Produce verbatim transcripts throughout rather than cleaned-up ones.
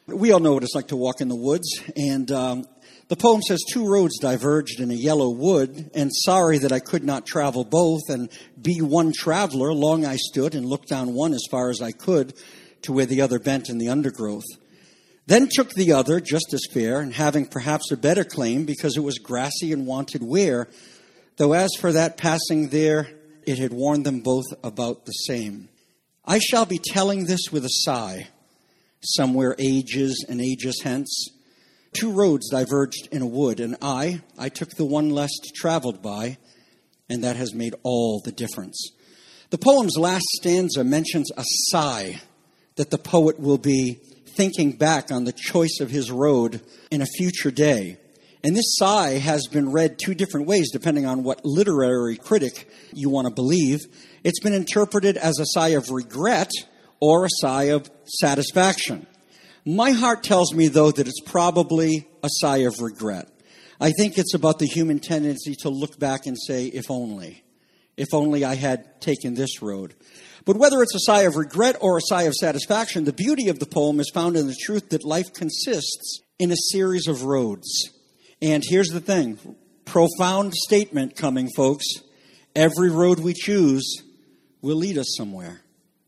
We all know what it's like to walk in the woods, and um, the poem says, two roads diverged in a yellow wood, and sorry that I could not travel both, and be one traveler, long I stood and looked down one as far as I could to where the other bent in the undergrowth. Then took the other, just as fair, and having perhaps a better claim, because it was grassy and wanted wear, though as for that passing there, it had warned them both about the same. I shall be telling this with a sigh, somewhere ages and ages hence. Two roads diverged in a wood, and I, I took the one less traveled by, and that has made all the difference. The poem's last stanza mentions a sigh that the poet will be thinking back on the choice of his road in a future day. And this sigh has been read two different ways, depending on what literary critic you want to believe. It's been interpreted as a sigh of regret or a sigh of satisfaction. My heart tells me, though, that it's probably a sigh of regret. I think it's about the human tendency to look back and say, if only. If only I had taken this road. But whether it's a sigh of regret or a sigh of satisfaction, the beauty of the poem is found in the truth that life consists in a series of roads. And here's the thing, profound statement coming, folks. Every road we choose will lead us somewhere.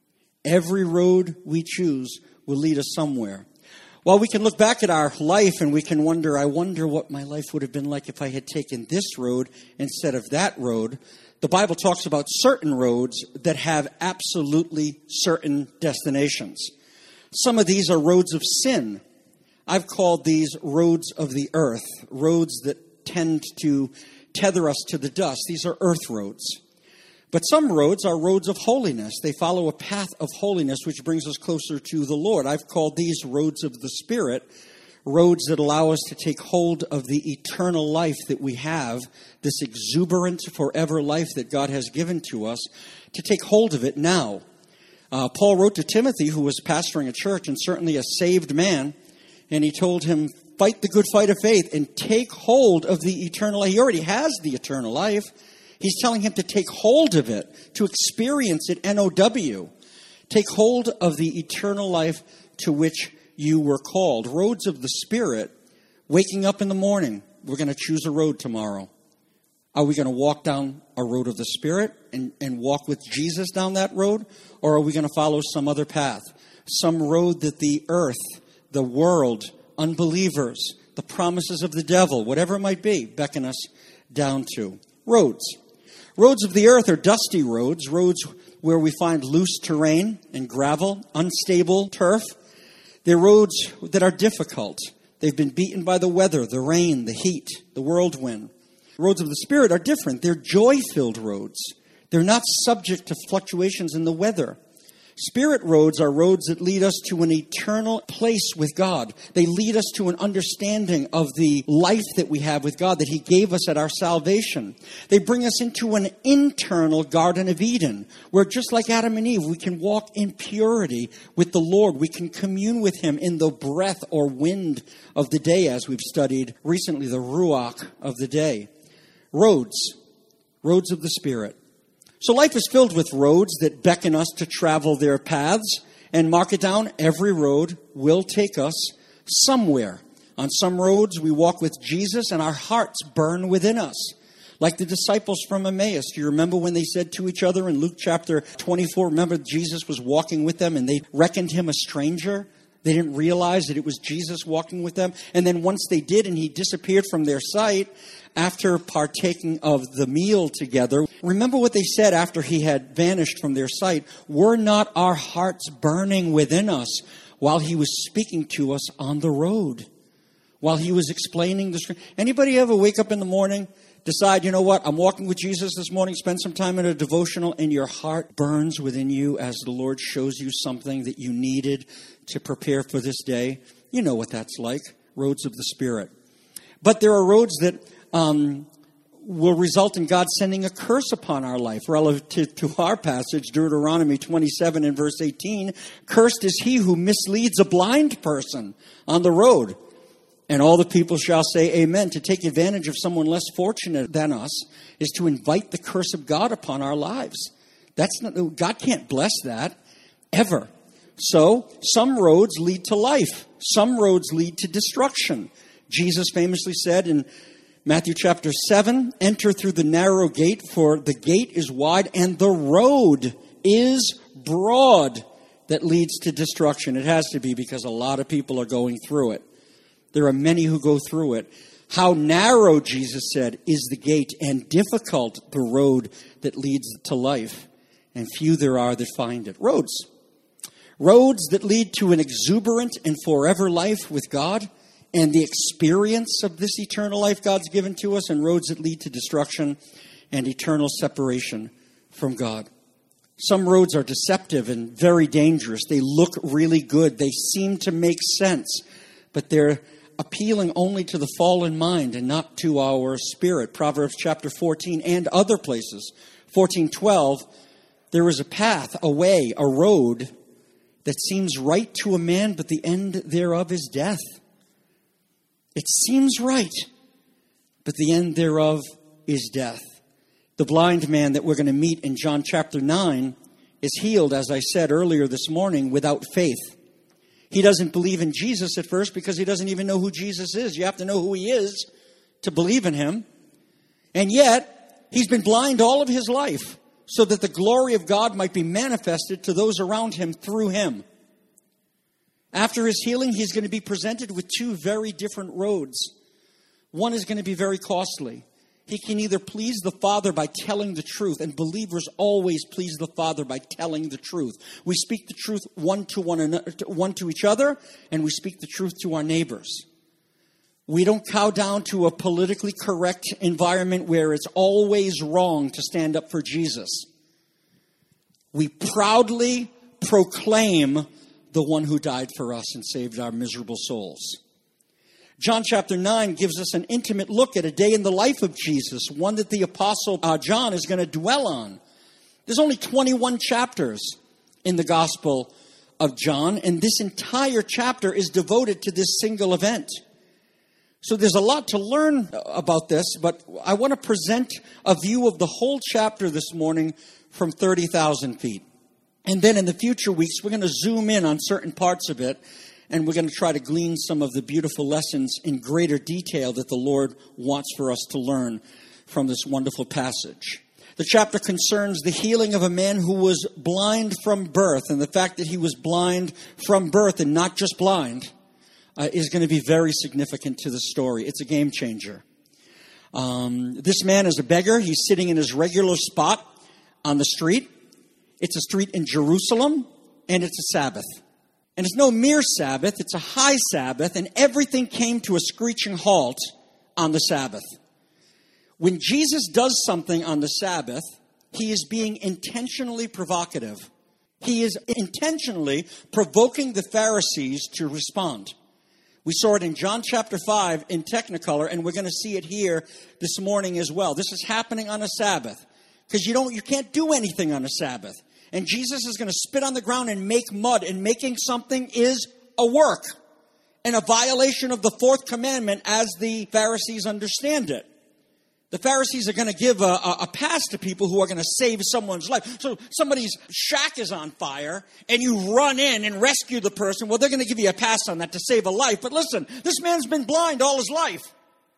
Every road we choose will lead us somewhere. While we can look back at our life and we can wonder, I wonder what my life would have been like if I had taken this road instead of that road, the Bible talks about certain roads that have absolutely certain destinations. Some of these are roads of sin. I've called these roads of the earth, roads that tend to tether us to the dust. These are earth roads. But some roads are roads of holiness. They follow a path of holiness which brings us closer to the Lord. I've called these roads of the Spirit, roads that allow us to take hold of the eternal life that we have, this exuberant forever life that God has given to us, to take hold of it now. Uh, Paul wrote to Timothy, who was pastoring a church and certainly a saved man, and he told him, fight the good fight of faith and take hold of the eternal life. He already has the eternal life. He's telling him to take hold of it, to experience it, N O W. Take hold of the eternal life to which you were called. Roads of the Spirit, waking up in the morning. We're going to choose a road tomorrow. Are we going to walk down a road of the Spirit and, and walk with Jesus down that road? Or are we going to follow some other path? Some road that the earth, the world, unbelievers, the promises of the devil, whatever it might be, beckon us down to. Roads. Roads of the earth are dusty roads, roads where we find loose terrain and gravel, unstable turf. They're roads that are difficult. They've been beaten by the weather, the rain, the heat, the whirlwind. Roads of the Spirit are different. They're joy-filled roads. They're not subject to fluctuations in the weather. Spirit roads are roads that lead us to an eternal place with God. They lead us to an understanding of the life that we have with God, that He gave us at our salvation. They bring us into an internal Garden of Eden, where just like Adam and Eve, we can walk in purity with the Lord. We can commune with Him in the breath or wind of the day, as we've studied recently, the Ruach of the day. Roads, roads of the Spirit. So life is filled with roads that beckon us to travel their paths, and mark it down, every road will take us somewhere. On some roads we walk with Jesus and our hearts burn within us. Like the disciples from Emmaus. Do you remember when they said to each other in Luke chapter twenty-four, remember Jesus was walking with them and they reckoned him a stranger? They didn't realize that it was Jesus walking with them. And then once they did and he disappeared from their sight, after partaking of the meal together, remember what they said after he had vanished from their sight. Were not our hearts burning within us while he was speaking to us on the road? While he was explaining the scripture? Anybody ever wake up in the morning, decide, you know what, I'm walking with Jesus this morning, spend some time in a devotional, and your heart burns within you as the Lord shows you something that you needed to prepare for this day? You know what that's like, roads of the Spirit. But there are roads that um, will result in God sending a curse upon our life. Relative to, to our passage, Deuteronomy twenty-seven and verse eighteen, cursed is he who misleads a blind person on the road. And all the people shall say amen. To take advantage of someone less fortunate than us is to invite the curse of God upon our lives. That's not, God can't bless that, ever. So, some roads lead to life. Some roads lead to destruction. Jesus famously said in Matthew chapter seven, enter through the narrow gate, for the gate is wide and the road is broad that leads to destruction. It has to be, because a lot of people are going through it. There are many who go through it. How narrow, Jesus said, is the gate, and difficult the road that leads to life, and few there are that find it. Roads. Roads that lead to an exuberant and forever life with God, and the experience of this eternal life God's given to us, and roads that lead to destruction and eternal separation from God. Some roads are deceptive and very dangerous. They look really good. They seem to make sense, but they're appealing only to the fallen mind and not to our spirit. Proverbs chapter fourteen and other places. fourteen twelve, there is a path, a way, a road that seems right to a man, but the end thereof is death. It seems right, but the end thereof is death. The blind man that we're going to meet in John chapter nine is healed, as I said earlier this morning, without faith. He doesn't believe in Jesus at first because he doesn't even know who Jesus is. You have to know who he is to believe in him. And yet, he's been blind all of his life so that the glory of God might be manifested to those around him through him. After his healing, he's going to be presented with two very different roads. One is going to be very costly. He can either please the Father by telling the truth, and believers always please the Father by telling the truth. We speak the truth one to one another, one to each other, and we speak the truth to our neighbors. We don't cow down to a politically correct environment where it's always wrong to stand up for Jesus. We proudly proclaim the one who died for us and saved our miserable souls. John chapter nine gives us an intimate look at a day in the life of Jesus, one that the apostle uh, John is going to dwell on. There's only twenty-one chapters in the Gospel of John, and this entire chapter is devoted to this single event. So there's a lot to learn about this, but I want to present a view of the whole chapter this morning from thirty thousand feet. And then in the future weeks, we're going to zoom in on certain parts of it, and we're going to try to glean some of the beautiful lessons in greater detail that the Lord wants for us to learn from this wonderful passage. The chapter concerns the healing of a man who was blind from birth, and the fact that he was blind from birth and not just blind uh, is going to be very significant to the story. It's a game changer. Um, this man is a beggar. He's sitting in his regular spot on the street. It's a street in Jerusalem, and it's a Sabbath. And it's no mere Sabbath, it's a high Sabbath, and everything came to a screeching halt on the Sabbath. When Jesus does something on the Sabbath, he is being intentionally provocative. He is intentionally provoking the Pharisees to respond. We saw it in John chapter five in Technicolor, and we're going to see it here this morning as well. This is happening on a Sabbath, because you don't, you can't do anything on a Sabbath. And Jesus is going to spit on the ground and make mud. And making something is a work and a violation of the fourth commandment as the Pharisees understand it. The Pharisees are going to give a, a, a pass to people who are going to save someone's life. So somebody's shack is on fire and you run in and rescue the person. Well, they're going to give you a pass on that to save a life. But listen, this man's been blind all his life.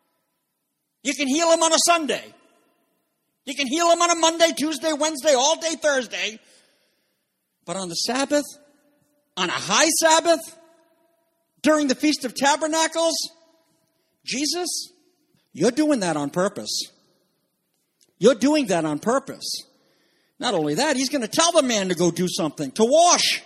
You can heal him on a Sunday. You can heal him on a Monday, Tuesday, Wednesday, all day Thursday. But on the Sabbath, on a high Sabbath, during the Feast of Tabernacles, Jesus, you're doing that on purpose. You're doing that on purpose. Not only that, he's going to tell the man to go do something, to wash.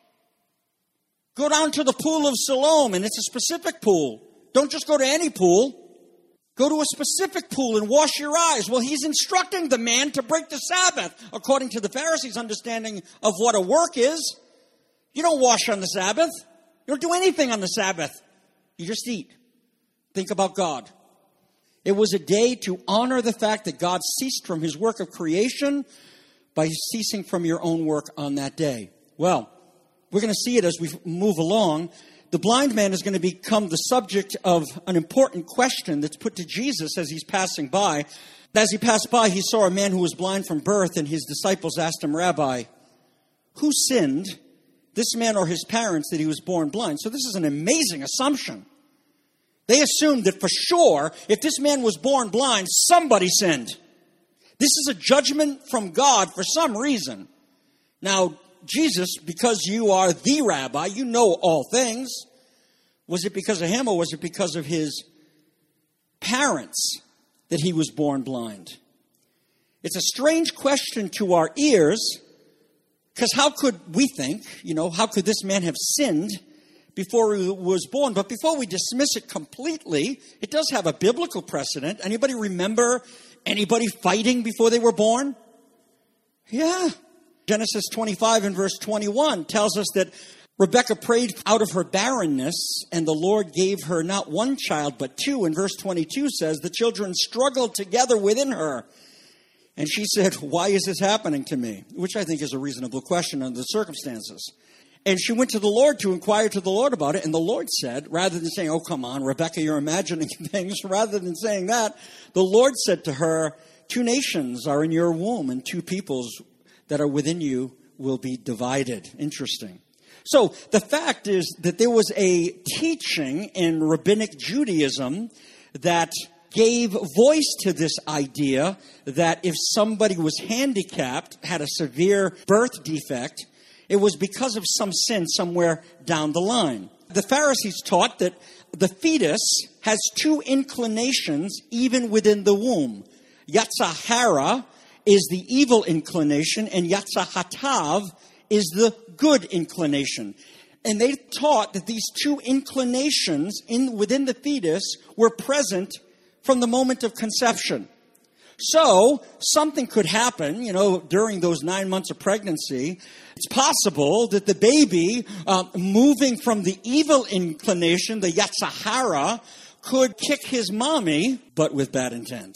Go down to the pool of Siloam, and it's a specific pool. Don't just go to any pool. Go to a specific pool and wash your eyes. Well, he's instructing the man to break the Sabbath, according to the Pharisees' understanding of what a work is. You don't wash on the Sabbath. You don't do anything on the Sabbath. You just eat. Think about God. It was a day to honor the fact that God ceased from his work of creation by ceasing from your own work on that day. Well, we're going to see it as we move along. The blind man is going to become the subject of an important question that's put to Jesus as he's passing by. As he passed by, he saw a man who was blind from birth, and his disciples asked him, Rabbi, who sinned, this man or his parents that he was born blind. So this is an amazing assumption. They assumed that for sure, if this man was born blind, somebody sinned. This is a judgment from God for some reason. Now, Jesus, because you are the rabbi, you know all things. Was it because of him or was it because of his parents that he was born blind? It's a strange question to our ears, because how could we think, you know, how could this man have sinned before he was born? But before we dismiss it completely, it does have a biblical precedent. Anybody remember anybody fighting before they were born? Yeah. Genesis twenty-five and verse twenty-one tells us that Rebekah prayed out of her barrenness, and the Lord gave her not one child, but two. And verse twenty-two says, the children struggled together within her. And she said, why is this happening to me? Which I think is a reasonable question under the circumstances. And she went to the Lord to inquire to the Lord about it. And the Lord said, rather than saying, oh, come on, Rebekah, you're imagining things. Rather than saying that, the Lord said to her, two nations are in your womb, and two peoples that are within you will be divided. Interesting. So the fact is that there was a teaching in Rabbinic Judaism that gave voice to this idea that if somebody was handicapped, had a severe birth defect, it was because of some sin somewhere down the line. The Pharisees taught that the fetus has two inclinations even within the womb. Yetzer hara is the evil inclination, and Yetzer hatav is the good inclination. And they taught that these two inclinations in within the fetus were present from the moment of conception. So, something could happen, you know, during those nine months of pregnancy. It's possible that the baby, uh, moving from the evil inclination, the Yetzer hara, could kick his mommy, but with bad intent.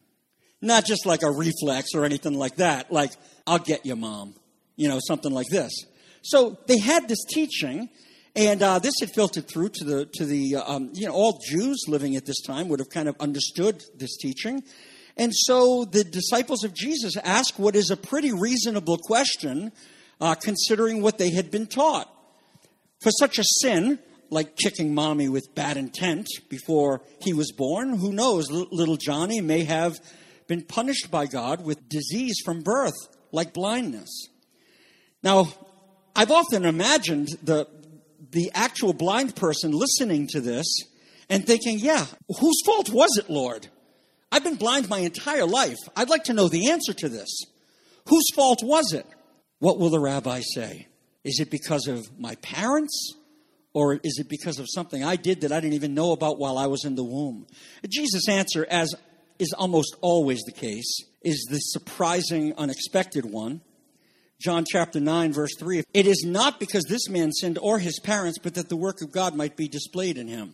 Not just like a reflex or anything like that, like, I'll get you, Mom. You know, something like this. So they had this teaching, and uh, this had filtered through to the, to the um, you know, all Jews living at this time would have kind of understood this teaching. And so the disciples of Jesus asked what is a pretty reasonable question, uh, considering what they had been taught. For such a sin, like kicking mommy with bad intent before he was born, who knows, little Johnny may have been punished by God with disease from birth, like blindness. Now, I've often imagined the the actual blind person listening to this and thinking, yeah, whose fault was it, Lord? I've been blind my entire life. I'd like to know the answer to this. Whose fault was it? What will the rabbi say? Is it because of my parents? Or is it because of something I did that I didn't even know about while I was in the womb? Jesus' answer, as is almost always the case, is the surprising, unexpected one. John chapter nine, verse three. It is not because this man sinned or his parents, but that the work of God might be displayed in him.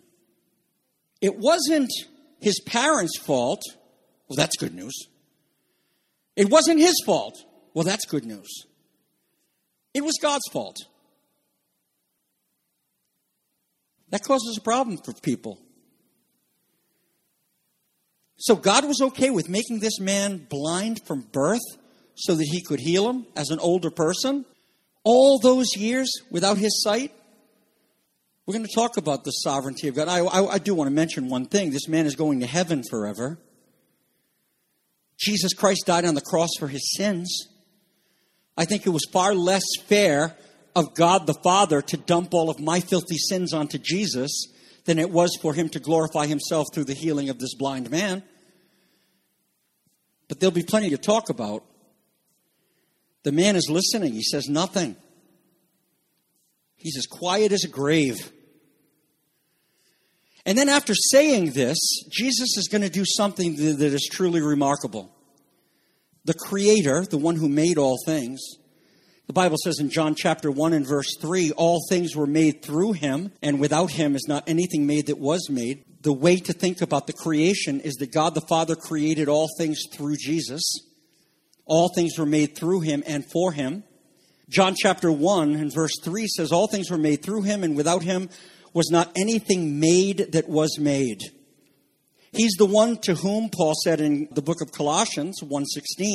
It wasn't his parents' fault. Well, that's good news. It wasn't his fault. Well, that's good news. It was God's fault. That causes a problem for people. So God was okay with making this man blind from birth so that he could heal him as an older person, all those years without his sight. We're going to talk about the sovereignty of God. I, I, I do want to mention one thing. This man is going to heaven forever. Jesus Christ died on the cross for his sins. I think it was far less fair of God the Father to dump all of my filthy sins onto Jesus than it was for him to glorify himself through the healing of this blind man. But there'll be plenty to talk about. The man is listening. He says nothing. He's as quiet as a grave. And then after saying this, Jesus is going to do something that is truly remarkable. The Creator, the one who made all things, the Bible says in John chapter one and verse three, all things were made through him, and without him is not anything made that was made. The way to think about the creation is that God the Father created all things through Jesus. All things were made through him and for him. John chapter one and verse three says, all things were made through him, and without him was not anything made that was made. He's the one to whom, Paul said in the book of Colossians one sixteen,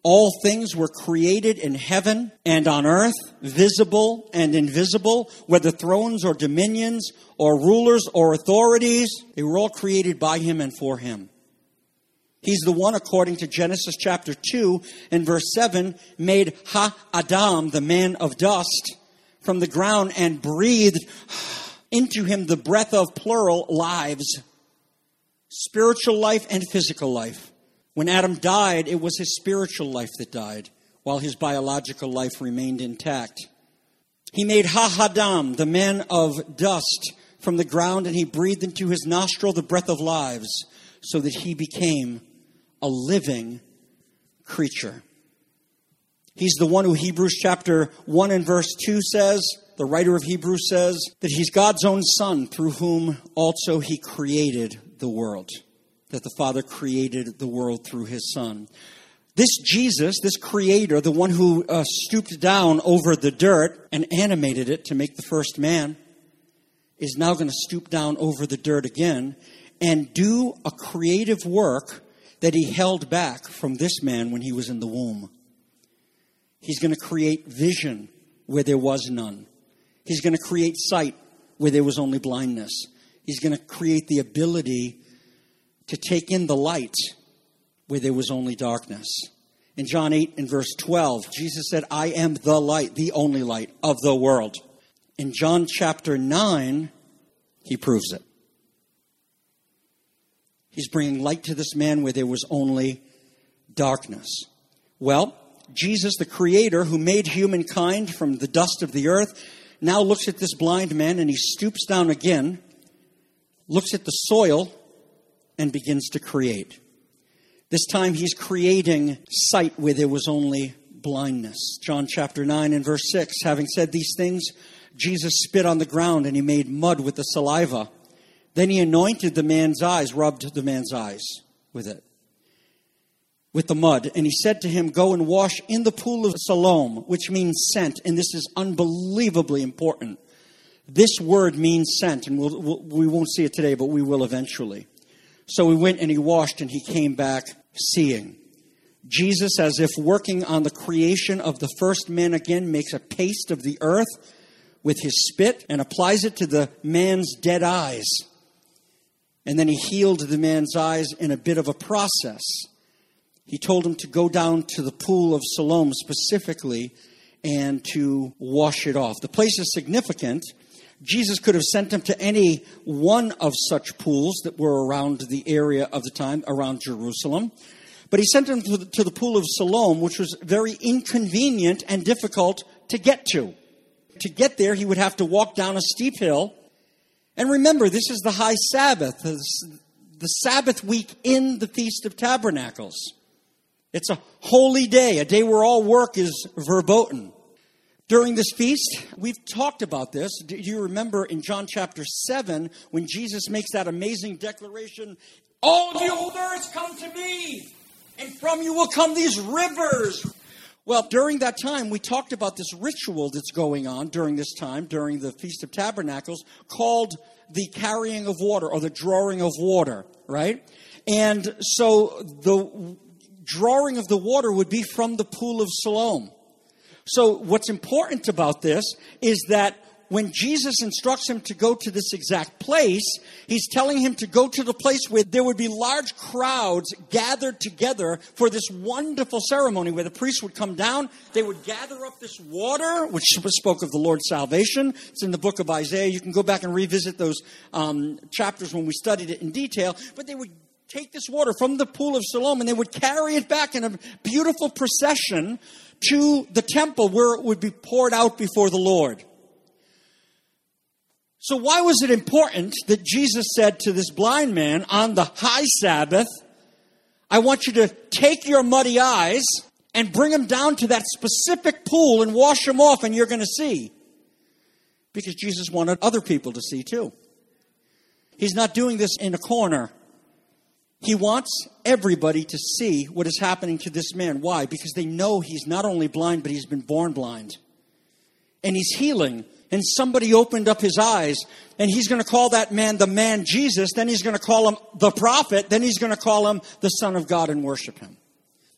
All things were created in heaven and on earth, visible and invisible, whether thrones or dominions or rulers or authorities. They were all created by him and for him. He's the one, according to Genesis chapter two and verse seven, made Ha-Adam, the man of dust, from the ground and breathed into him the breath of plural lives, spiritual life and physical life. When Adam died, it was his spiritual life that died, while his biological life remained intact. He made Ha-Adam, the man of dust, from the ground, and he breathed into his nostril the breath of lives, so that he became a living creature. He's the one who Hebrews chapter one and verse two says, the writer of Hebrews says, that he's God's own Son, through whom also he created the world. That the Father created the world through his Son. This Jesus, this Creator, the one who uh, stooped down over the dirt and animated it to make the first man, is now going to stoop down over the dirt again and do a creative work that he held back from this man when he was in the womb. He's going to create vision where there was none. He's going to create sight where there was only blindness. He's going to create the ability to take in the light where there was only darkness. In John eight and verse twelve, Jesus said, I am the light, the only light of the world. In John chapter nine, he proves it. He's bringing light to this man where there was only darkness. Well, Jesus, the Creator who made humankind from the dust of the earth, now looks at this blind man and he stoops down again, looks at the soil, and begins to create. This time he's creating sight where there was only blindness. John chapter nine and verse six, having said these things, Jesus spit on the ground and he made mud with the saliva. Then he anointed the man's eyes, rubbed the man's eyes with it, with the mud. And he said to him, go and wash in the pool of Siloam, which means sent. And this is unbelievably important. This word means sent, and we'll, we'll, we won't see it today, but we will eventually. So he went and he washed and he came back seeing. Jesus, as if working on the creation of the first man again, makes a paste of the earth with his spit and applies it to the man's dead eyes. And then he healed the man's eyes in a bit of a process. He told him to go down to the pool of Siloam specifically and to wash it off. The place is significant. Jesus could have sent him to any one of such pools that were around the area of the time, around Jerusalem. But he sent him to the, to the pool of Siloam, which was very inconvenient and difficult to get to. To get there, he would have to walk down a steep hill. And remember, this is the high Sabbath, the Sabbath week in the Feast of Tabernacles. It's a holy day, a day where all work is verboten. During this feast, we've talked about this. Do you remember in John chapter seven when Jesus makes that amazing declaration, all the old earth come to me, and from you will come these rivers. Well, during that time, we talked about this ritual that's going on during this time, during the Feast of Tabernacles, called the carrying of water or the drawing of water, right? And so the drawing of the water would be from the pool of Siloam. So what's important about this is that when Jesus instructs him to go to this exact place, he's telling him to go to the place where there would be large crowds gathered together for this wonderful ceremony where the priests would come down. They would gather up this water, which spoke of the Lord's salvation. It's in the book of Isaiah. You can go back and revisit those um, chapters when we studied it in detail. But they would take this water from the pool of Siloam and they would carry it back in a beautiful procession to the temple where it would be poured out before the Lord. So why was it important that Jesus said to this blind man on the high Sabbath, I want you to take your muddy eyes and bring them down to that specific pool and wash them off and you're going to see? Because Jesus wanted other people to see too. He's not doing this in a corner. He wants everybody to see what is happening to this man. Why? Because they know he's not only blind, but he's been born blind. And he's healing. And somebody opened up his eyes. And he's going to call that man the man Jesus. Then he's going to call him the prophet. Then he's going to call him the Son of God and worship him.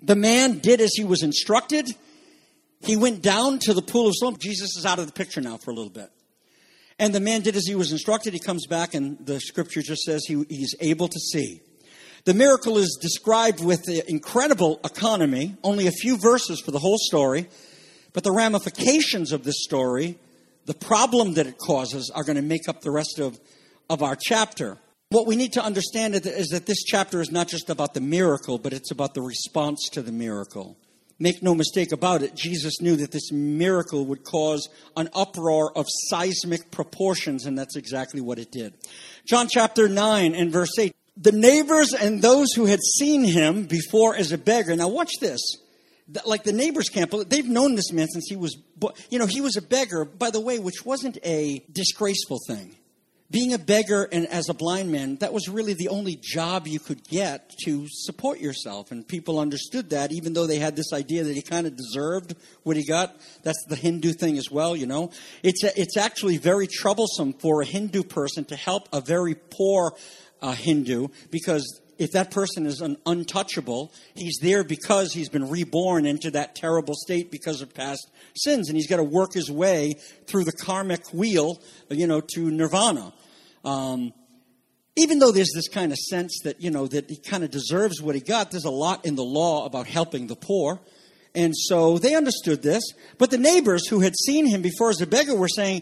The man did as he was instructed. He went down to the pool of Siloam. Jesus is out of the picture now for a little bit. And the man did as he was instructed. He comes back, and the scripture just says he, he's able to see. The miracle is described with incredible economy, only a few verses for the whole story. But the ramifications of this story, the problem that it causes, are going to make up the rest of, of our chapter. What we need to understand is that this chapter is not just about the miracle, but it's about the response to the miracle. Make no mistake about it, Jesus knew that this miracle would cause an uproar of seismic proportions, and that's exactly what it did. John chapter nine and verse eight. The neighbors and those who had seen him before as a beggar. Now watch this. Like the neighbors can't believe, they've known this man since he was, you know, he was a beggar, by the way, which wasn't a disgraceful thing. Being a beggar and as a blind man, that was really the only job you could get to support yourself. And people understood that, even though they had this idea that he kind of deserved what he got. That's the Hindu thing as well, you know. It's a, it's actually very troublesome for a Hindu person to help a very poor uh, Hindu, because if that person is an untouchable, he's there because he's been reborn into that terrible state because of past sins. And he's got to work his way through the karmic wheel, you know, to nirvana. Um, even though there's this kind of sense that, you know, that he kind of deserves what he got, there's a lot in the law about helping the poor. And so they understood this. But the neighbors who had seen him before as a beggar were saying,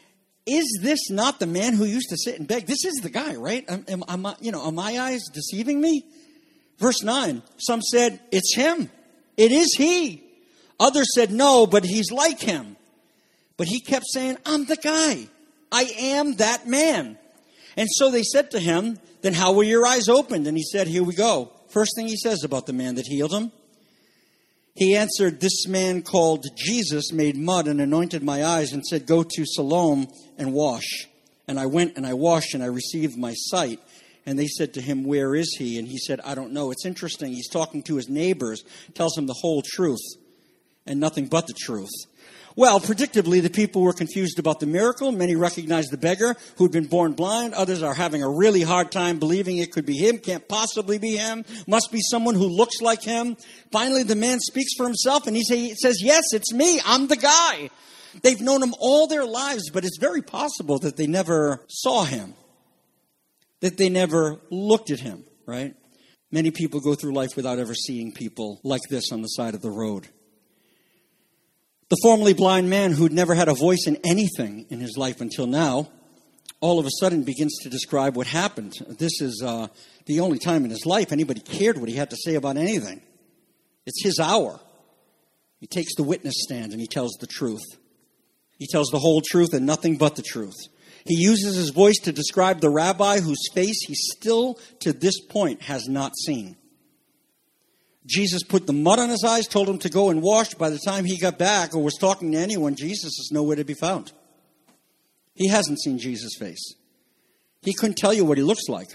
is this not the man who used to sit and beg? This is the guy, right? Am, am, am, you know, are my eyes deceiving me? Verse nine, some said, it's him. It is he. Others said, no, but he's like him. But he kept saying, I'm the guy. I am that man. And so they said to him, then how were your eyes opened? And he said, here we go. First thing he says about the man that healed him. He answered, this man called Jesus made mud and anointed my eyes and said, go to Siloam and wash. And I went and I washed and I received my sight. And they said to him, where is he? And he said, I don't know. It's interesting. He's talking to his neighbors, tells them the whole truth and nothing but the truth. Well, predictably, the people were confused about the miracle. Many recognized the beggar who'd been born blind. Others are having a really hard time believing it could be him. Can't possibly be him. Must be someone who looks like him. Finally, the man speaks for himself and he say, says, yes, it's me. I'm the guy. They've known him all their lives, but it's very possible that they never saw him, that they never looked at him, right? Many people go through life without ever seeing people like this on the side of the road. The formerly blind man who'd never had a voice in anything in his life until now, all of a sudden begins to describe what happened. This is uh, the only time in his life anybody cared what he had to say about anything. It's his hour. He takes the witness stand and he tells the truth. He tells the whole truth and nothing but the truth. He uses his voice to describe the rabbi whose face he still to this point has not seen. Jesus put the mud on his eyes, told him to go and wash. By the time he got back or was talking to anyone, Jesus is nowhere to be found. He hasn't seen Jesus' face. He couldn't tell you what he looks like.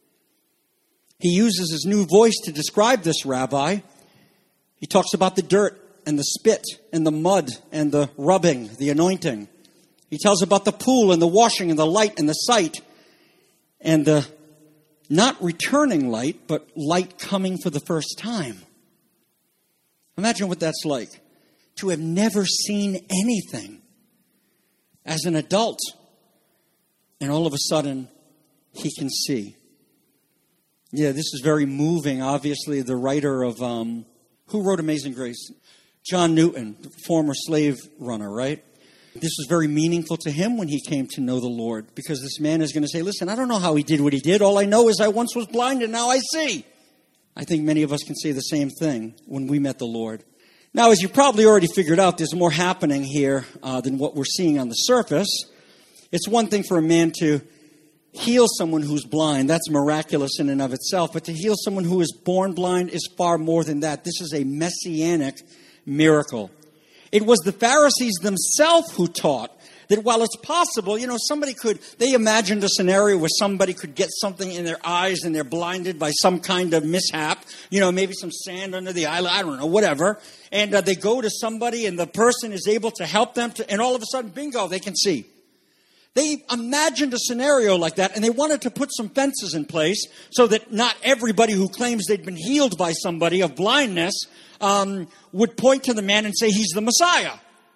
He uses his new voice to describe this rabbi. He talks about the dirt and the spit and the mud and the rubbing, the anointing. He tells about the pool and the washing and the light and the sight and the not returning light, but light coming for the first time. Imagine what that's like, to have never seen anything as an adult. And all of a sudden, he can see. Yeah, this is very moving. Obviously, the writer of, um, who wrote Amazing Grace? John Newton, the former slave runner, right? This was very meaningful to him when he came to know the Lord, because this man is going to say, listen, I don't know how he did what he did. All I know is I once was blind and now I see. I think many of us can say the same thing when we met the Lord. Now, as you probably already figured out, there's more happening here uh, than what we're seeing on the surface. It's one thing for a man to heal someone who's blind. That's miraculous in and of itself. But to heal someone who is born blind is far more than that. This is a messianic miracle. It was the Pharisees themselves who taught that while it's possible, you know, somebody could, they imagined a scenario where somebody could get something in their eyes and they're blinded by some kind of mishap, you know, maybe some sand under the eyelid, I don't know, whatever. And uh, they go to somebody and the person is able to help them to, and all of a sudden, bingo, they can see. They imagined a scenario like that, and they wanted to put some fences in place so that not everybody who claims they'd been healed by somebody of blindness um, would point to the man and say he's the Messiah.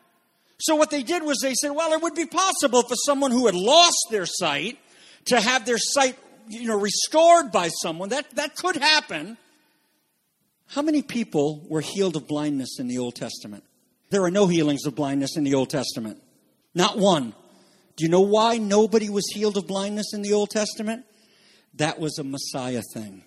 So what they did was they said, well, it would be possible for someone who had lost their sight to have their sight, you know, restored by someone. That, that could happen. How many people were healed of blindness in the Old Testament? There are no healings of blindness in the Old Testament. Not one. Do you know why nobody was healed of blindness in the Old Testament? That was a Messiah thing.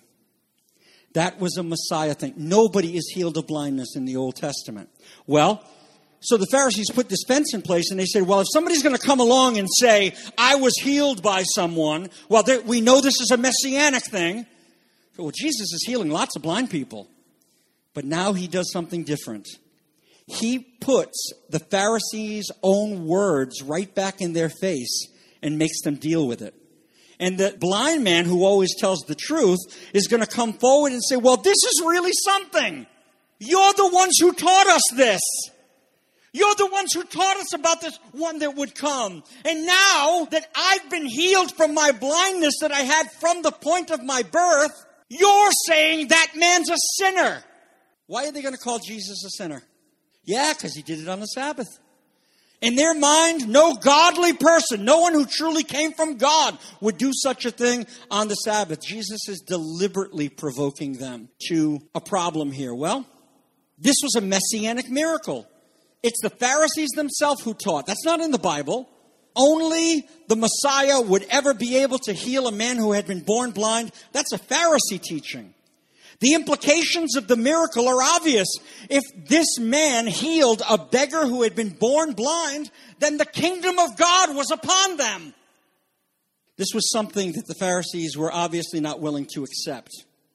That was a Messiah thing. Nobody is healed of blindness in the Old Testament. Well, so the Pharisees put this fence in place, and they said, well, if somebody's going to come along and say, I was healed by someone, well, we know this is a messianic thing. So, well, Jesus is healing lots of blind people. But now he does something different. He puts the Pharisees' own words right back in their face and makes them deal with it. And the blind man who always tells the truth is going to come forward and say, well, this is really something. You're the ones who taught us this. You're the ones who taught us about this one that would come. And now that I've been healed from my blindness that I had from the point of my birth, you're saying that man's a sinner. Why are they going to call Jesus a sinner? Yeah, because he did it on the Sabbath. In their mind, no godly person, no one who truly came from God would do such a thing on the Sabbath. Jesus is deliberately provoking them to a problem here. Well, this was a messianic miracle. It's the Pharisees themselves who taught. That's not in the Bible. Only the Messiah would ever be able to heal a man who had been born blind. That's a Pharisee teaching. The implications of the miracle are obvious. If this man healed a beggar who had been born blind, then the kingdom of God was upon them. This was something that the Pharisees were obviously not willing to accept.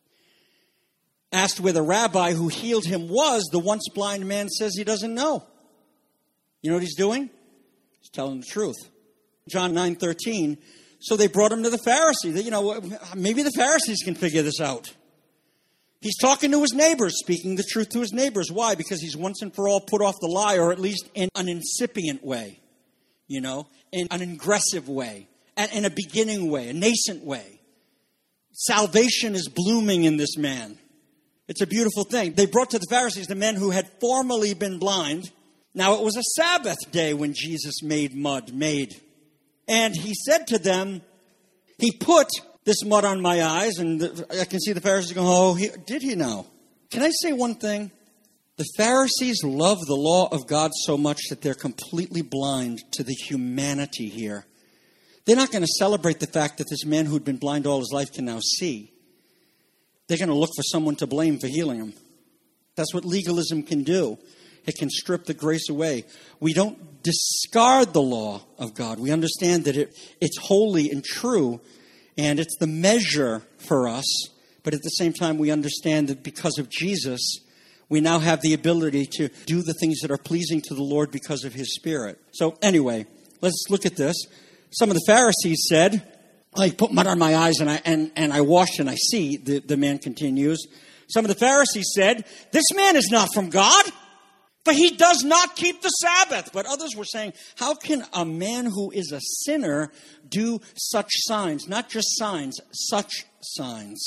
Asked where the rabbi who healed him was, the once blind man says he doesn't know. You know what he's doing? He's telling the truth. John nine thirteen. So they brought him to the Pharisee. You know, maybe the Pharisees can figure this out. He's talking to his neighbors, speaking the truth to his neighbors. Why? Because he's once and for all put off the lie, or at least in an incipient way, you know, in an aggressive way, in a beginning way, a nascent way. Salvation is blooming in this man. It's a beautiful thing. They brought to the Pharisees the men who had formerly been blind. Now it was a Sabbath day when Jesus made mud, made. And he said to them, he put this mud on my eyes, and the, I can see the Pharisees going, oh, he, did he now? Can I say one thing? The Pharisees love the law of God so much that they're completely blind to the humanity here. They're not going to celebrate the fact that this man who'd been blind all his life can now see. They're going to look for someone to blame for healing him. That's what legalism can do. It can strip the grace away. We don't discard the law of God. We understand that it, it's holy and true, and it's the measure for us. But at the same time, we understand that because of Jesus, we now have the ability to do the things that are pleasing to the Lord because of his Spirit. So anyway, let's look at this. Some of the Pharisees said, I put mud on my eyes and I and, and I washed and I see, the, the man continues. Some of the Pharisees said, this man is not from God, for he does not keep the Sabbath. But others were saying, how can a man who is a sinner do such signs? Not just signs, such signs.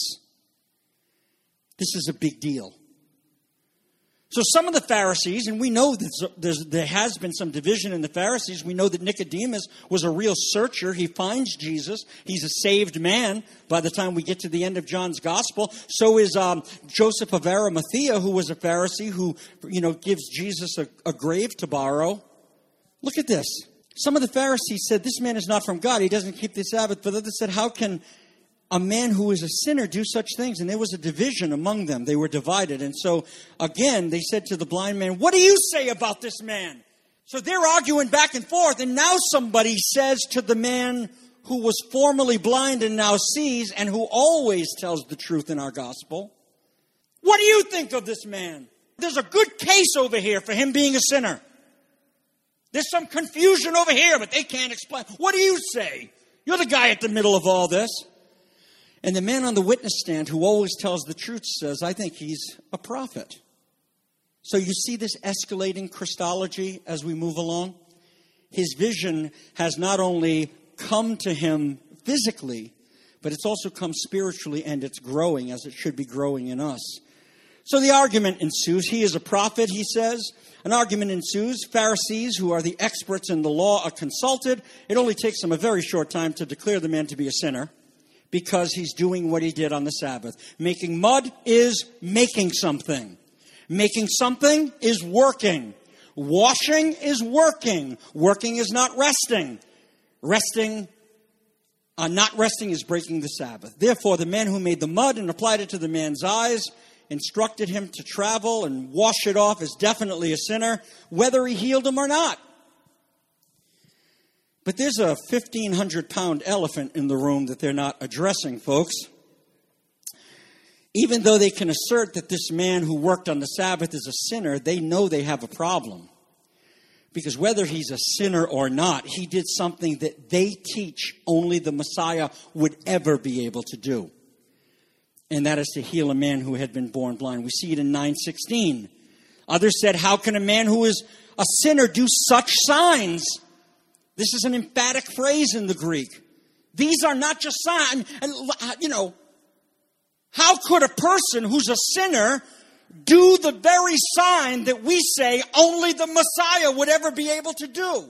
This is a big deal. So some of the Pharisees, and we know that there's, there has been some division in the Pharisees. We know that Nicodemus was a real searcher. He finds Jesus. He's a saved man by the time we get to the end of John's gospel. So is um, Joseph of Arimathea, who was a Pharisee who, you know, gives Jesus a, a grave to borrow. Look at this. Some of the Pharisees said, this man is not from God. He doesn't keep the Sabbath. But others said, how can a man who is a sinner do such things? And there was a division among them. They were divided. And so, again, they said to the blind man, what do you say about this man? So they're arguing back and forth. And now somebody says to the man who was formerly blind and now sees, and who always tells the truth in our gospel, what do you think of this man? There's a good case over here for him being a sinner. There's some confusion over here, but they can't explain. What do you say? You're the guy at the middle of all this. And the man on the witness stand who always tells the truth says, I think he's a prophet. So you see this escalating Christology as we move along? his vision has not only come to him physically, but it's also come spiritually, and it's growing as it should be growing in us. So the argument ensues. He is a prophet, he says. An argument ensues. Pharisees, who are the experts in the law, are consulted. It only takes them a very short time to declare the man to be a sinner because he's doing what he did on the Sabbath. Making mud is making something. Making something is working. Washing is working. Working is not resting. Resting, uh, not resting is breaking the Sabbath. Therefore, the man who made the mud and applied it to the man's eyes, instructed him to travel and wash it off, is definitely a sinner, whether he healed him or not. But there's a fifteen hundred pound elephant in the room that they're not addressing, folks. Even though they can assert that this man who worked on the Sabbath is a sinner, they know they have a problem. Because whether he's a sinner or not, he did something that they teach only the Messiah would ever be able to do. And that is to heal a man who had been born blind. We see it in nine sixteen. Others said, how can a man who is a sinner do such signs? This is an emphatic phrase in the Greek. These are not just signs. And, you know, how could a person who's a sinner do the very sign that we say only the Messiah would ever be able to do?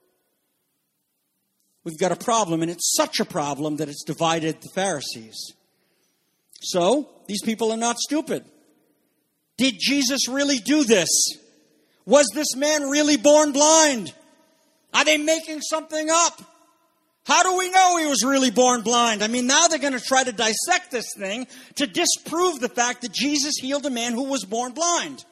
We've got a problem, and it's such a problem that it's divided the Pharisees. So, these people are not stupid. Did Jesus really do this? Was this man really born blind? Are they making something up? How do we know he was really born blind? I mean, now they're going to try to dissect this thing to disprove the fact that Jesus healed a man who was born blind.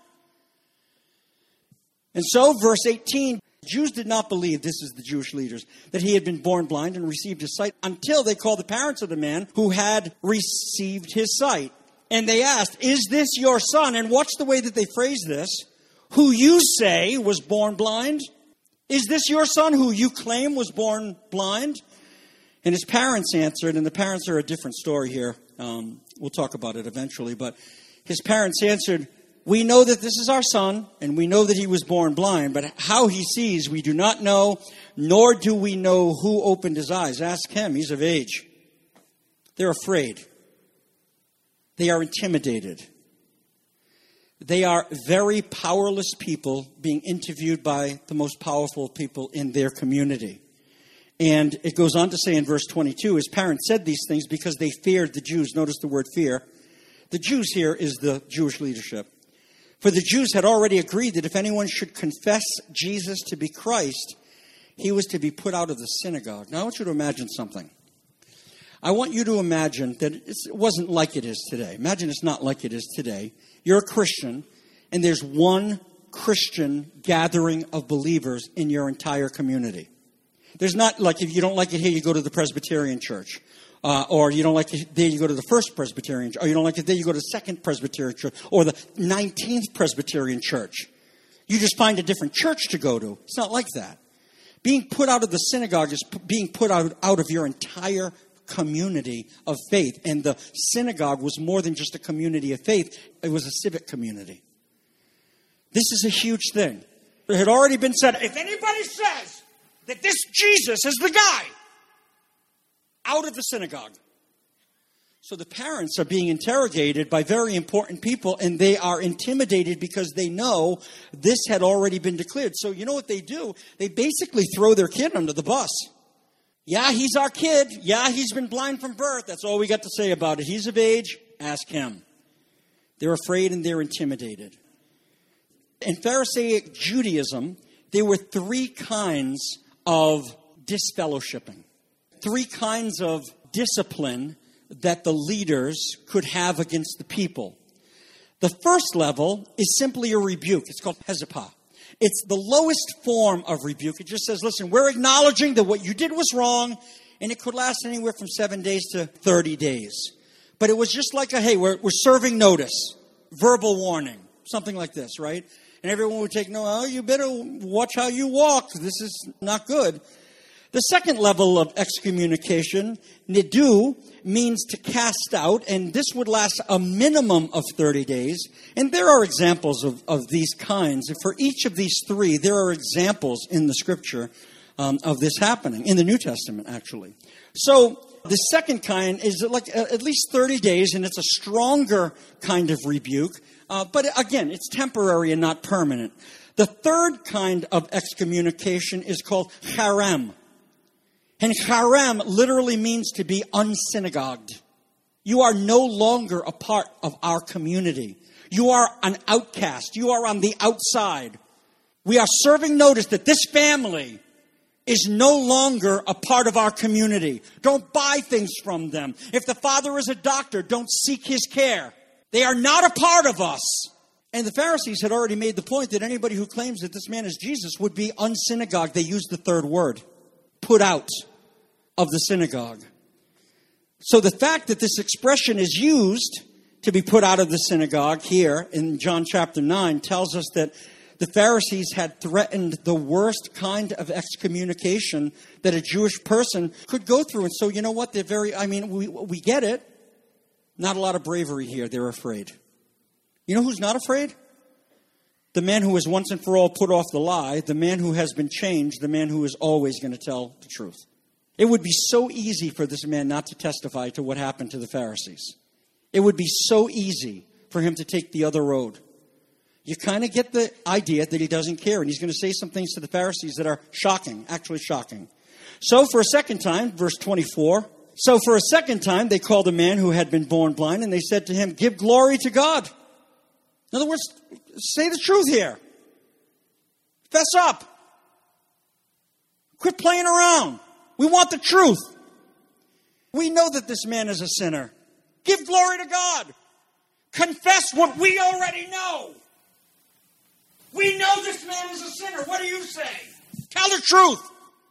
And so, verse eighteen, Jews did not believe, this is the Jewish leaders, that he had been born blind and received his sight until they called the parents of the man who had received his sight. And they asked, is this your son? And watch the way that they phrase this. Who you say was born blind? Is this your son who you claim was born blind? And his parents answered, and the parents are a different story here. Um, we'll talk about it eventually. But his parents answered, we know that this is our son, and we know that he was born blind, but how he sees we do not know, nor do we know who opened his eyes. Ask him, he's of age. They're afraid. They are intimidated. They are very powerless people being interviewed by the most powerful people in their community. And it goes on to say in verse twenty-two, his parents said these things because they feared the Jews. Notice the word fear. The Jews here is the Jewish leadership. For the Jews had already agreed that if anyone should confess Jesus to be Christ, he was to be put out of the synagogue. Now I want you to imagine something. I want you to imagine that it wasn't like it is today. Imagine it's not like it is today. You're a Christian, and there's one Christian gathering of believers in your entire community. There's not like if you don't like it here, you go to the Presbyterian church. Uh, or you don't like it there, you go to the First Presbyterian church. Or you don't like it there, you go to the Second Presbyterian church. Or the nineteenth Presbyterian church. You just find a different church to go to. It's not like that. Being put out of the synagogue is p- being put out, out of your entire community of faith. And the synagogue was more than just a community of faith. It was a civic community. This is a huge thing. It had already been said, if anybody says that this Jesus is the guy, out of the synagogue. So the parents are being interrogated by very important people, and they are intimidated because they know this had already been declared. So you know what they do? They basically throw their kid under the bus. Yeah, he's our kid. Yeah, he's been blind from birth. That's all we got to say about it. He's of age. Ask him. They're afraid and they're intimidated. In Pharisaic Judaism, there were three kinds of disfellowshipping. Three kinds of discipline that the leaders could have against the people. The first level is simply a rebuke. It's called hezapah. It's the lowest form of rebuke. It just says, listen, we're acknowledging that what you did was wrong, and it could last anywhere from seven days to thirty days. But it was just like a, hey, we're, we're serving notice, verbal warning, something like this, right? And everyone would take, no, oh, you better watch how you walk. This is not good. The second level of excommunication, nidu, means to cast out, and this would last a minimum of thirty days. And there are examples of, of these kinds. And for each of these three, there are examples in the Scripture um, of this happening, in the New Testament, actually. So the second kind is like uh, at least thirty days, and it's a stronger kind of rebuke. Uh, but again, it's temporary and not permanent. The third kind of excommunication is called harem. And harem literally means to be unsynagogued. You are no longer a part of our community. You are an outcast. You are on the outside. We are serving notice that this family is no longer a part of our community. Don't buy things from them. If the father is a doctor, don't seek his care. They are not a part of us. And the Pharisees had already made the point that anybody who claims that this man is Jesus would be unsynagogued. They used the third word, put out of the synagogue. So the fact that this expression is used to be put out of the synagogue here in John chapter nine tells us that the Pharisees had threatened the worst kind of excommunication that a Jewish person could go through. And so, you know what? They're very, I mean, we, we get it. Not a lot of bravery here. They're afraid. You know who's not afraid? The man who has once and for all put off the lie, the man who has been changed, the man who is always going to tell the truth. It would be so easy for this man not to testify to what happened to the Pharisees. It would be so easy for him to take the other road. You kind of get the idea that he doesn't care, and he's going to say some things to the Pharisees that are shocking, actually shocking. So for a second time, verse twenty-four, so for a second time they called a man who had been born blind, and they said to him, give glory to God. In other words, say the truth here. Fess up. Quit playing around. We want the truth. We know that this man is a sinner. Give glory to God. Confess what we already know. We know this man is a sinner. What do you say? Tell the truth.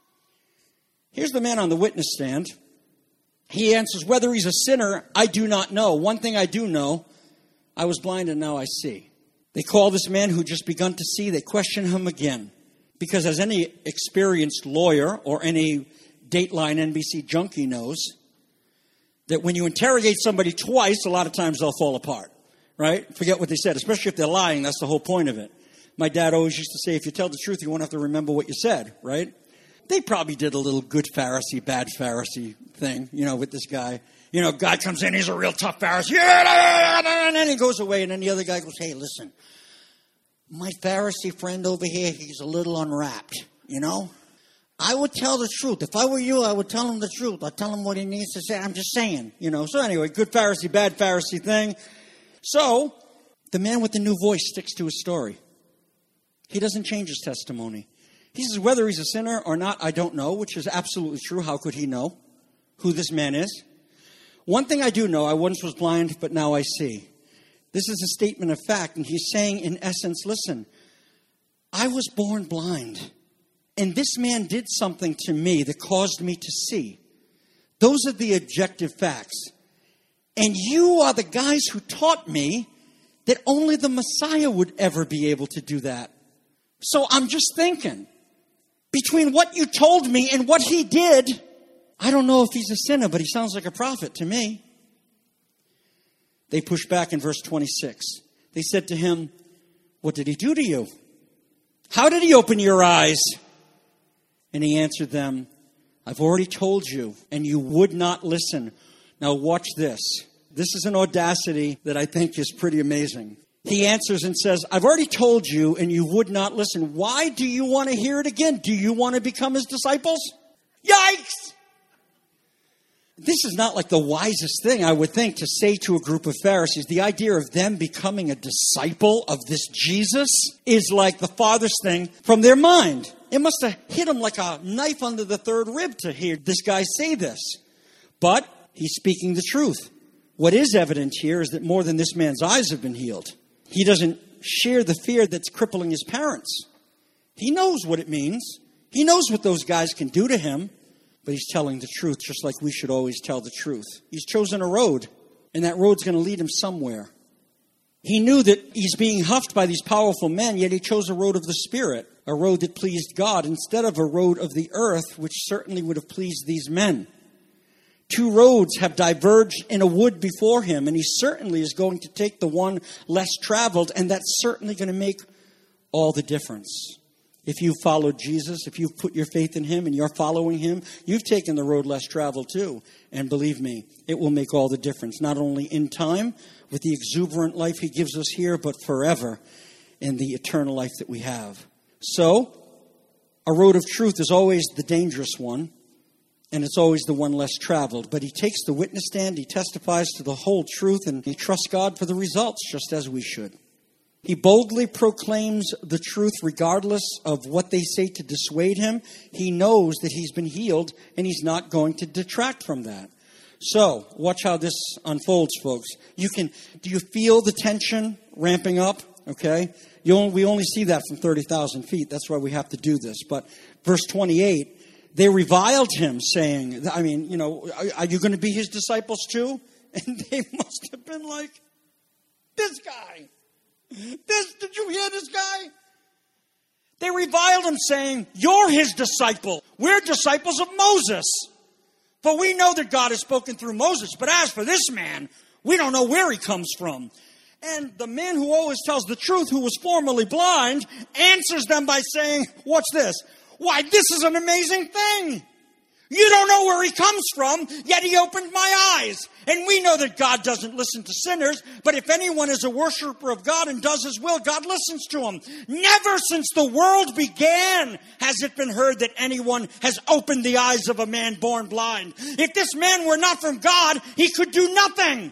Here's the man on the witness stand. He answers, whether he's a sinner, I do not know. One thing I do know, I was blind and now I see. They call this man who just begun to see, they question him again. Because as any experienced lawyer or any Dateline N B C junkie knows, that when you interrogate somebody twice, a lot of times they'll fall apart. Right? Forget what they said, especially if they're lying. That's the whole point of it. My dad always used to say, if you tell the truth, you won't have to remember what you said, right? They probably did a little good Pharisee, bad Pharisee thing, you know, with this guy. You know, guy comes in, he's a real tough Pharisee, and then he goes away, and then the other guy goes, hey, listen, my Pharisee friend over here, he's a little unwrapped, you know? I would tell the truth. If I were you, I would tell him the truth. I'd tell him what he needs to say. I'm just saying, you know. So anyway, good Pharisee, bad Pharisee thing. So the man with the new voice sticks to his story. He doesn't change his testimony. He says, whether he's a sinner or not, I don't know, which is absolutely true. How could he know who this man is? One thing I do know, I once was blind, but now I see. This is a statement of fact, and he's saying, in essence, listen, I was born blind, and this man did something to me that caused me to see. Those are the objective facts. And you are the guys who taught me that only the Messiah would ever be able to do that. So I'm just thinking, between what you told me and what he did, I don't know if he's a sinner, but he sounds like a prophet to me. They push back in verse twenty-six. They said to him, what did he do to you? How did he open your eyes? And he answered them, I've already told you, and you would not listen. Now watch this. This is an audacity that I think is pretty amazing. He answers and says, I've already told you, and you would not listen. Why do you want to hear it again? Do you want to become his disciples? Yikes! This is not like the wisest thing, I would think, to say to a group of Pharisees. The idea of them becoming a disciple of this Jesus is like the farthest thing from their mind. It must have hit them like a knife under the third rib to hear this guy say this. But he's speaking the truth. What is evident here is that more than this man's eyes have been healed. He doesn't share the fear that's crippling his parents. He knows what it means. He knows what those guys can do to him. But he's telling the truth, just like we should always tell the truth. He's chosen a road, and that road's going to lead him somewhere. He knew that he's being huffed by these powerful men, yet he chose a road of the Spirit, a road that pleased God, instead of a road of the earth, which certainly would have pleased these men. Two roads have diverged in a wood before him, and he certainly is going to take the one less traveled, and that's certainly going to make all the difference. If you've followed Jesus, if you've put your faith in him and you're following him, you've taken the road less traveled too. And believe me, it will make all the difference, not only in time with the exuberant life he gives us here, but forever in the eternal life that we have. So, a road of truth is always the dangerous one, and it's always the one less traveled. But he takes the witness stand, he testifies to the whole truth, and he trusts God for the results, just as we should. He boldly proclaims the truth regardless of what they say to dissuade him. He knows that he's been healed, and he's not going to detract from that. So, watch how this unfolds, folks. You can, do you feel the tension ramping up? Okay? You only, we only see that from thirty thousand feet. That's why we have to do this. But verse twenty-eight, they reviled him, saying, I mean, you know, are, are you going to be his disciples too? And they must have been like, this guy. This, did you hear this guy? They reviled him, saying, you're his disciple. We're disciples of Moses. For we know that God has spoken through Moses. But as for this man, we don't know where he comes from. And the man who always tells the truth, who was formerly blind, answers them by saying, watch this. Why, this is an amazing thing. You don't know where he comes from, yet he opened my eyes. And we know that God doesn't listen to sinners, but if anyone is a worshiper of God and does his will, God listens to him. Never since the world began has it been heard that anyone has opened the eyes of a man born blind. If this man were not from God, he could do nothing.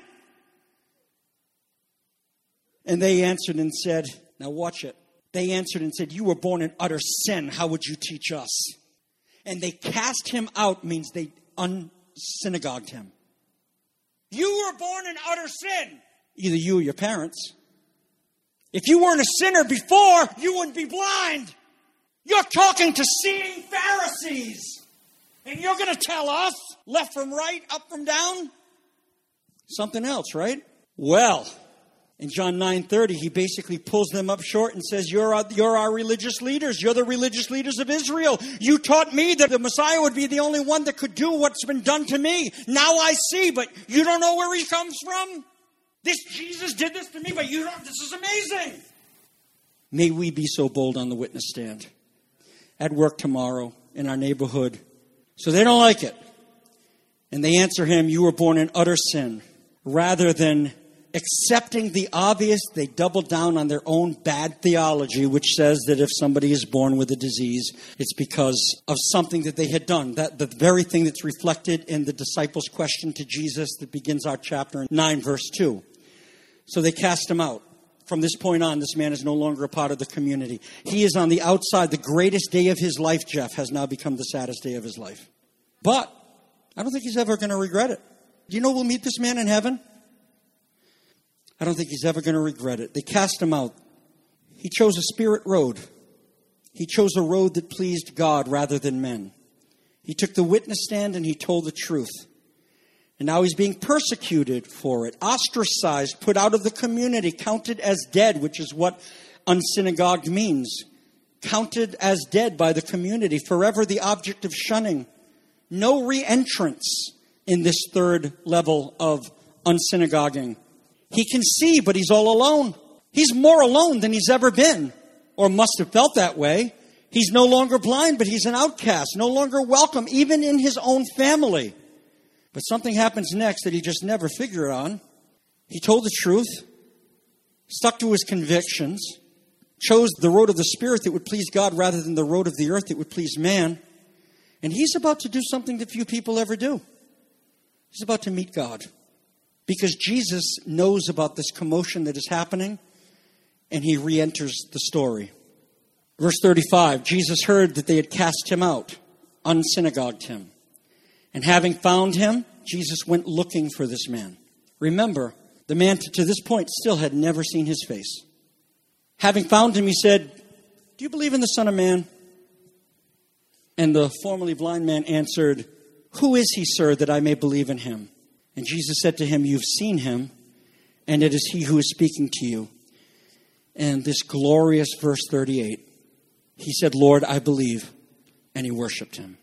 And they answered and said, now watch it. They answered and said, you were born in utter sin. How would you teach us? And they cast him out, means they unsynagogued him. You were born in utter sin. Either you or your parents. If you weren't a sinner before, you wouldn't be blind. You're talking to seeing Pharisees. And you're going to tell us left from right, up from down? Something else, right? Well, in John nine thirty, he basically pulls them up short and says, you're our, you're our religious leaders. You're the religious leaders of Israel. You taught me that the Messiah would be the only one that could do what's been done to me. Now I see, but you don't know where he comes from? This Jesus did this to me, but you don't. This is amazing. May we be so bold on the witness stand. At work tomorrow, in our neighborhood. So they don't like it. And they answer him, you were born in utter sin. Rather than accepting the obvious, they double down on their own bad theology, which says that if somebody is born with a disease, it's because of something that they had done. That the very thing that's reflected in the disciples' question to Jesus that begins our chapter nine, verse two. So they cast him out. From this point on, this man is no longer a part of the community. He is on the outside. The greatest day of his life, Jeff, has now become the saddest day of his life. But I don't think he's ever going to regret it. Do you know we'll meet this man in heaven? I don't think he's ever going to regret it. They cast him out. He chose a spirit road. He chose a road that pleased God rather than men. He took the witness stand and he told the truth. And now he's being persecuted for it, ostracized, put out of the community, counted as dead, which is what unsynagogued means. Counted as dead by the community, forever the object of shunning. No re-entrance in this third level of unsynagoguing. He can see, but he's all alone. He's more alone than he's ever been, or must have felt that way. He's no longer blind, but he's an outcast, no longer welcome, even in his own family. But something happens next that he just never figured on. He told the truth, stuck to his convictions, chose the road of the Spirit that would please God rather than the road of the earth that would please man. And he's about to do something that few people ever do. He's about to meet God. Because Jesus knows about this commotion that is happening, and he re-enters the story. Verse thirty-five, Jesus heard that they had cast him out, unsynagogued him. And having found him, Jesus went looking for this man. Remember, the man to this point still had never seen his face. Having found him, he said, do you believe in the Son of Man? And the formerly blind man answered, who is he, sir, that I may believe in him? And Jesus said to him, you've seen him, and it is he who is speaking to you. And this glorious verse thirty-eight, he said, Lord, I believe, and he worshiped him.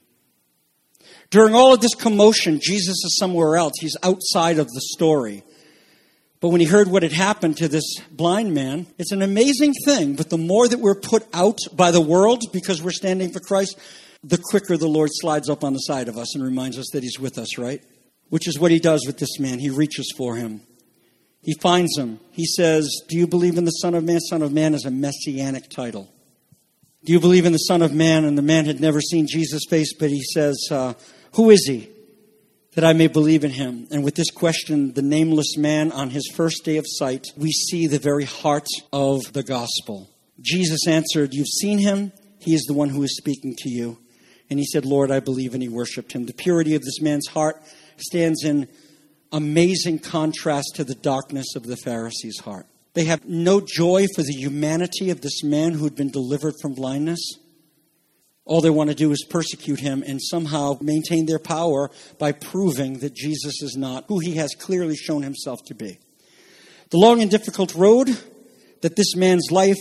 During all of this commotion, Jesus is somewhere else. He's outside of the story. But when he heard what had happened to this blind man, it's an amazing thing. But the more that we're put out by the world because we're standing for Christ, the quicker the Lord slides up on the side of us and reminds us that he's with us, right? Which is what he does with this man. He reaches for him. He finds him. He says, do you believe in the Son of Man? Son of Man is a messianic title. Do you believe in the Son of Man? And the man had never seen Jesus' face, but he says, uh, who is he? That I may believe in him. And with this question, the nameless man on his first day of sight, we see the very heart of the gospel. Jesus answered, you've seen him. He is the one who is speaking to you. And he said, Lord, I believe, and he worshiped him. The purity of this man's heart stands in amazing contrast to the darkness of the Pharisees' heart. They have no joy for the humanity of this man who had been delivered from blindness. All they want to do is persecute him and somehow maintain their power by proving that Jesus is not who he has clearly shown himself to be. The long and difficult road that this man's life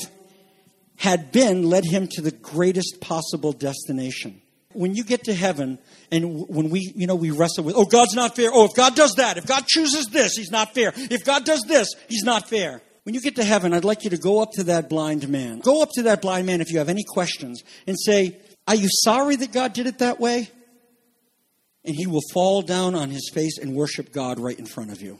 had been led him to the greatest possible destination. When you get to heaven, and when we, you know, we wrestle with, oh, God's not fair. Oh, if God does that, if God chooses this, he's not fair. If God does this, he's not fair. When you get to heaven, I'd like you to go up to that blind man. Go up to that blind man if you have any questions and say, are you sorry that God did it that way? And he will fall down on his face and worship God right in front of you.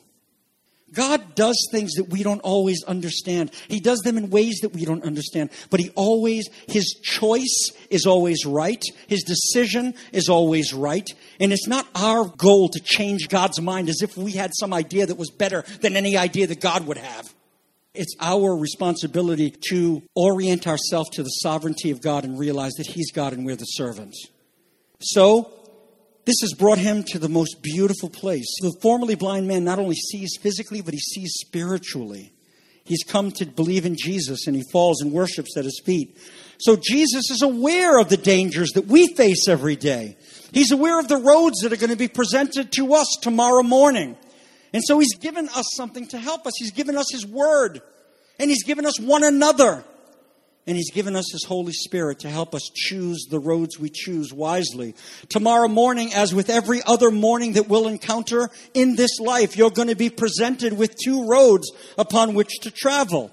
God does things that we don't always understand. He does them in ways that we don't understand. But he always, his choice is always right. His decision is always right. And it's not our goal to change God's mind as if we had some idea that was better than any idea that God would have. It's our responsibility to orient ourselves to the sovereignty of God and realize that he's God and we're the servants. So, this has brought him to the most beautiful place. The formerly blind man not only sees physically, but he sees spiritually. He's come to believe in Jesus and he falls and worships at his feet. So Jesus is aware of the dangers that we face every day. He's aware of the roads that are going to be presented to us tomorrow morning. And so he's given us something to help us. He's given us his word. And he's given us one another. And he's given us his Holy Spirit to help us choose the roads we choose wisely. Tomorrow morning, as with every other morning that we'll encounter in this life, you're going to be presented with two roads upon which to travel.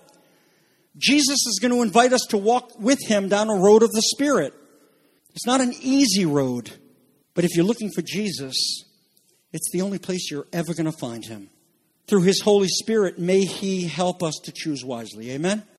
Jesus is going to invite us to walk with him down a road of the Spirit. It's not an easy road. But if you're looking for Jesus, it's the only place you're ever going to find him. Through his Holy Spirit, may he help us to choose wisely. Amen?